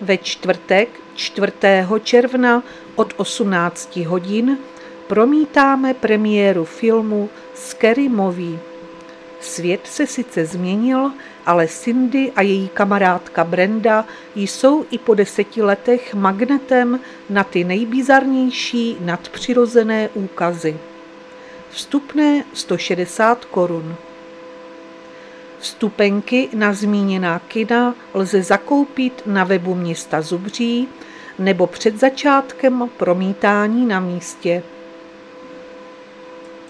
Ve čtvrtek 4. června od 18 hodin promítáme premiéru filmu Scary Movie. Svět se sice změnil, ale Cindy a její kamarádka Brenda jsou i po 10 letech magnetem na ty nejbizarnější nadpřirozené úkazy. Vstupné 160 korun. Vstupenky na zmíněná kina lze zakoupit na webu města Zubří nebo před začátkem promítání na místě.